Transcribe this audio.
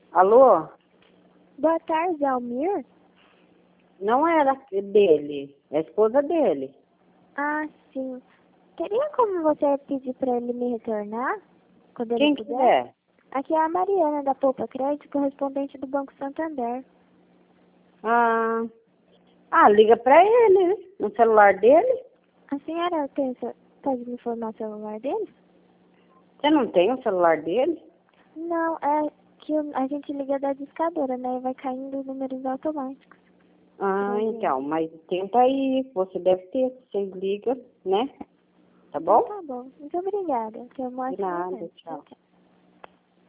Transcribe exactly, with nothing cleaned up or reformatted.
Alô? Boa tarde, Almir. Não era dele, é a esposa dele. Ah, sim. Teria como você pedir para ele me retornar? Quando ele Quem puder? que é? Aqui é a Mariana, da Poupa Crédito, correspondente do Banco Santander. Ah, ah liga pra ele, né? No celular dele. A senhora tem, essa- pode me informar o celular dele? Você não tem o celular dele? Não, é que o- a gente liga da discadora, né? E vai caindo os números automáticos. Ah, Pra então, gente. mas tenta aí, você deve ter, vocês ligam, né? Tá Então bom? tá bom. Muito obrigada. Tenha uma De ótima nada, noite. tchau. Tchau.